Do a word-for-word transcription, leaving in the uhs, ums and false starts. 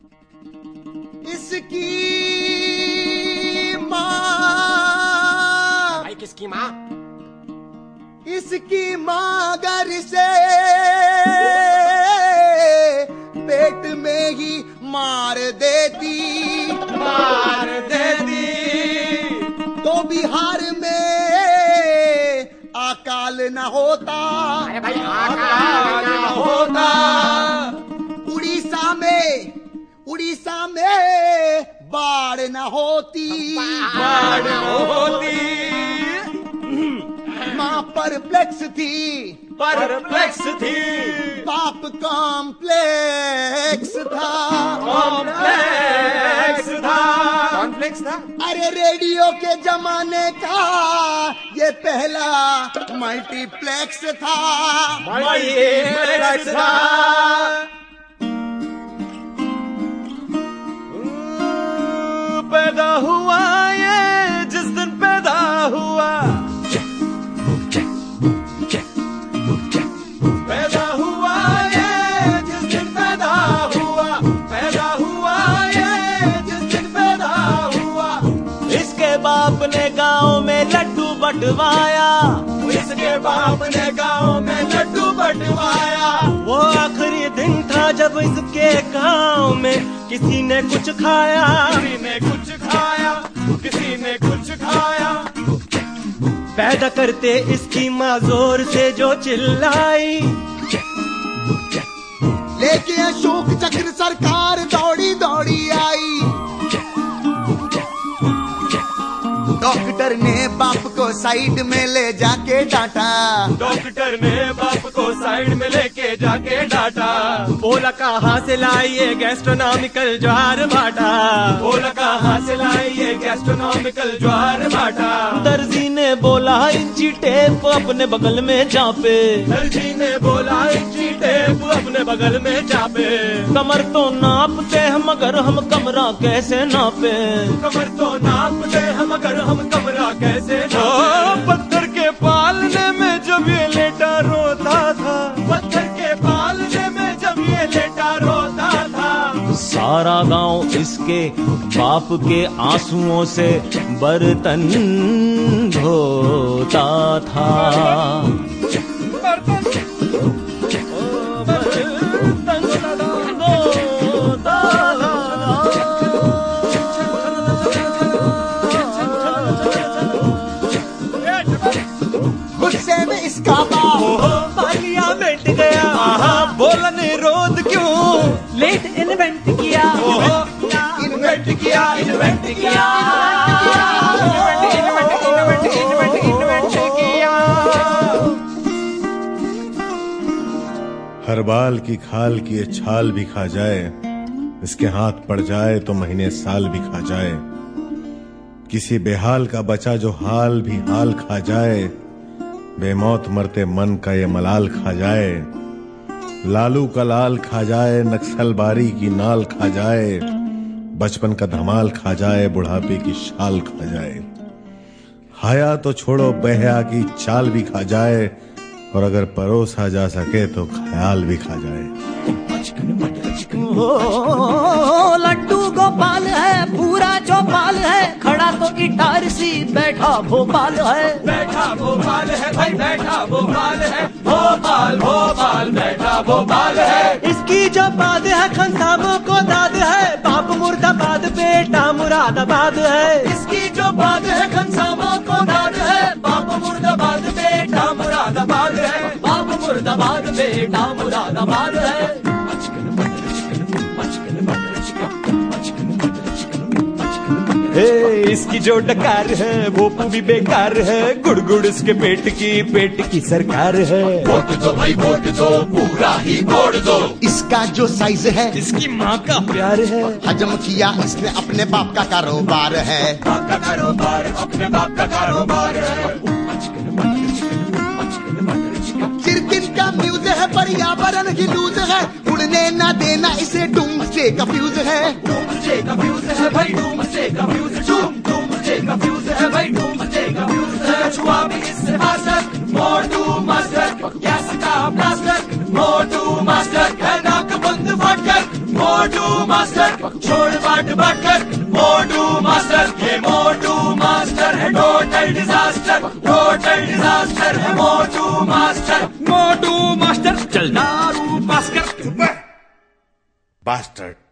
इसकी माँ, भाई किसकी माँ? इसकी माँ घर से पेट में ही मार देती, मार देती तो बिहार में अकाल न होता। अरे भाई अकाल न होता। उड़ीसा में उड़ीसा में बाढ़ न होती, बाढ़ न होती। माँ परप्लेक्स थी, परप्लेक्स थी। बाप कॉम्प्लेक्स था, कॉम्प्लेक्स था। कॉम्प्लेक्स था। अरे रेडियो के जमाने का ये पहला मल्टीप्लेक्स था, मल्टीप्लेक्स था। पैदा हुआ ये जिस दिन पैदा हुआ, पैदा हुआ ये जिस दिन पैदा हुआ, पैदा हुआ ये जिस दिन पैदा हुआ। इसके बाप ने गांव में लड्डू बंटवाया, इसके बाप ने गांव में लड्डू बंटवाया। वो आखिरी दिन था जब इसके गांव में किसी ने कुछ खाया, किसी ने कुछ खाया, किसी ने कुछ खाया। पैदा करते इसकी माँ जोर से जो चिल्लाई, लेके अशोक चक्र सरकार दौड़ी दौड़ी आई। डॉक्टर ने बाप को साइड में ले जाके डांटा, डॉक्टर ने बाप को साइड में लेके जाके डांटा। बोला कहाँ से लाई ये गैस्ट्रोनॉमिकल ज्वार बाटा, बोला कहाँ से लाई ये गैस्ट्रोनॉमिकल ज्वार बाटा। दर्जी ने बोला इंची टेप अपने बगल में चापे, दर्जी ने बोला इंची टेप अपने बगल में चापे। कमर तो नापते हम मगर हम कमरा कैसे नापे, कमर तो नापते हम मगर हम कमरा कैसे नापे। पत्थर के पालने में जब ये लेटा रोता था, पत्थर के पालने में जब ये लेटा रोता था। सारा गांव इसके बाप के आंसुओं से बर्तन धोता था, बर्तन गुस्से में इसका बाप पार्लियामेंट गया, बोला निरोध क्यों लेट इन्वेंट किया, इन्वेंट किया, इन्वेंट किया, इन्वेंट इन्वेंट इन्वेंट किया। हर बाल की खाल की ये छाल भी खा जाए, इसके हाथ पड़ जाए तो महीने साल भी खा जाए। किसी बेहाल का बचा जो हाल भी हाल खा जाए, बेमौत मरते मन का ये मलाल खा जाए। लालू का लाल खा जाए, नक्सलबारी की नाल खा जाए, बचपन का धमाल खा जाए, बुढ़ापे की शाल खा जाए। हाया तो छोड़ो बहया की चाल भी खा जाए, और अगर परोसा जा सके तो ख्याल भी खा जाए। लड्डू गोपाल है पूरा चौपाल है, खड़ा तो इटारसी बैठा भोपाल है, बैठा भोपाल है भाई बैठा भोपाल है, भोपाल भोपाल बैठा भोपाल है। इसकी जो बात है खंसाबों को दाद है, बाप मुर्दाबाद बेटा मुरादाबाद है। इसकी जो बात है खंसाबों को दाद है, बाप मुर्दाबाद बेटा मुरादाबाद है, बाप मुर्दाबाद बेटा मुरादाबाद है। हे इसकी जो डकार है वो भी बेकार है, गुड़ गुड़ इसके पेट की पेट की सरकार है। वोट दो भाई वोट दो पूरा ही वोट दो। इसका जो साइज है इसकी माँ का प्यार है, हजम किया इसने अपने बाप का कारोबार है, बाप का कारोबार अपने बाप का कारोबार है। चिरकिन का म्यूज है पर्यावरण की लूज है, उड़ने ना देना इसे डूम से कंफ्यूज है, डूम से कंफ्यूज है भाई डूम से कंफ्यूज, डूम डूम से कंफ्यूज है भाई डूम से कंफ्यूज है। छुआ भी इससे मास्टर मोटू मास्टर, गैस का ब्लास्टर मोटू मास्टर, है नाक बंद फटकर मोटू मास्टर, छोड़ बाट बाट कर मोटू मास्टर, ये मोटू मास्टर है टोटल डिजास्टर, टोटल डिजास्टर है मोटू मास्टर, मोटू मास्टर चल दारू पास कर। बास्टर्ड।